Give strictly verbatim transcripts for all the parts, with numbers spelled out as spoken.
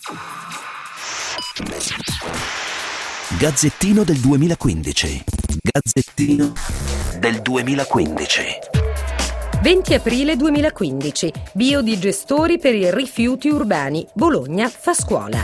Gazzettino del duemilaquindici. Gazzettino del duemilaquindici. venti aprile duemilaquindici. Biodigestori per i rifiuti urbani. Bologna fa scuola.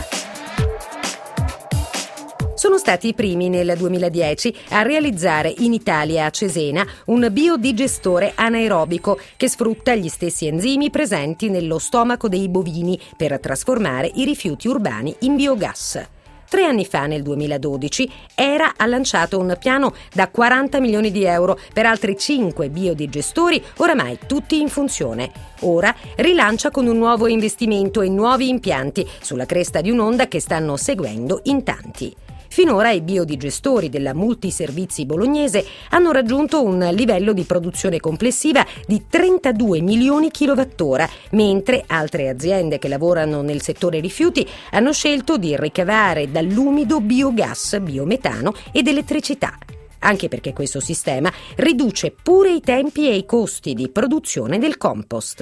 Sono stati i primi nel duemiladieci a realizzare in Italia, a Cesena, un biodigestore anaerobico che sfrutta gli stessi enzimi presenti nello stomaco dei bovini per trasformare i rifiuti urbani in biogas. Tre anni fa, nel duemiladodici, ERA ha lanciato un piano da quaranta milioni di euro per altri cinque biodigestori, oramai tutti in funzione. Ora rilancia con un nuovo investimento e nuovi impianti sulla cresta di un'onda che stanno seguendo in tanti. Finora i biodigestori della Multiservizi bolognese hanno raggiunto un livello di produzione complessiva di trentadue milioni chilowattora, mentre altre aziende che lavorano nel settore rifiuti hanno scelto di ricavare dall'umido biogas, biometano ed elettricità. Anche perché questo sistema riduce pure i tempi e i costi di produzione del compost.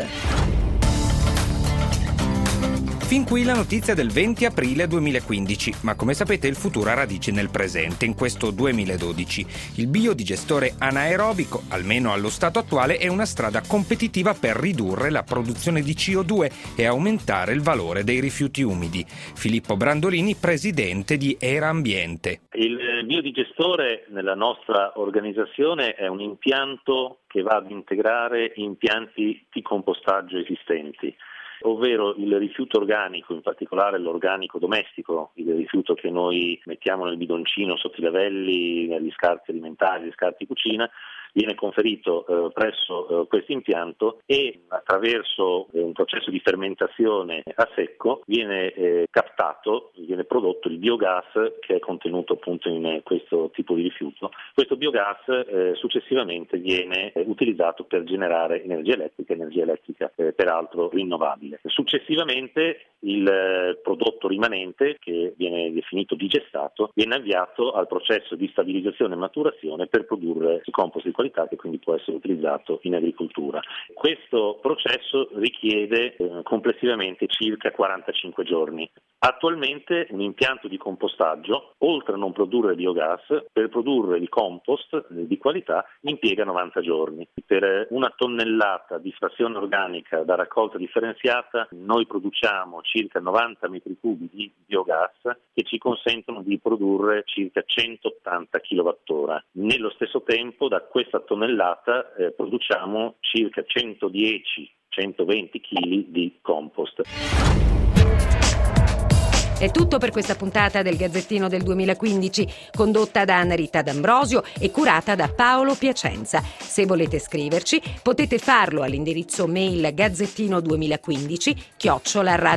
Fin qui la notizia del venti aprile duemilaquindici, ma come sapete il futuro ha radici nel presente, in questo duemiladodici. Il biodigestore anaerobico, almeno allo stato attuale, è una strada competitiva per ridurre la produzione di C O due e aumentare il valore dei rifiuti umidi. Filippo Brandolini, presidente di ERA Ambiente. Il biodigestore nella nostra organizzazione è un impianto che va ad integrare impianti di compostaggio esistenti, ovvero il rifiuto organico, in particolare l'organico domestico, il rifiuto che noi mettiamo nel bidoncino sotto i lavelli, negli scarti alimentari, negli scarti cucina, viene conferito eh, presso eh, questo impianto e attraverso eh, un processo di fermentazione a secco viene eh, captato, viene prodotto il biogas che è contenuto appunto in eh, questo tipo di rifiuto. Questo biogas eh, successivamente viene eh, utilizzato per generare energia elettrica, energia elettrica eh, peraltro rinnovabile. Successivamente il eh, prodotto rimanente, che viene definito digestato, viene avviato al processo di stabilizzazione e maturazione per produrre il compost di qualità che quindi può essere utilizzato in agricoltura. Questo processo richiede eh, complessivamente circa quarantacinque giorni. Attualmente un impianto di compostaggio, oltre a non produrre biogas, per produrre il compost eh, di qualità impiega novanta giorni. Per una tonnellata di frazione organica da raccolta differenziata noi produciamo circa novanta metri cubi di biogas che ci consentono di produrre circa centottanta chilowattora. Nello stesso tempo da questa tonnellata eh, produciamo circa centodieci centoventi chili di compost. È tutto per questa puntata del Gazzettino del duemilaquindici, condotta da Anna Rita D'Ambrosio e curata da Paolo Piacenza. Se volete scriverci, potete farlo all'indirizzo mail gazzettino duemilaquindici chiocciola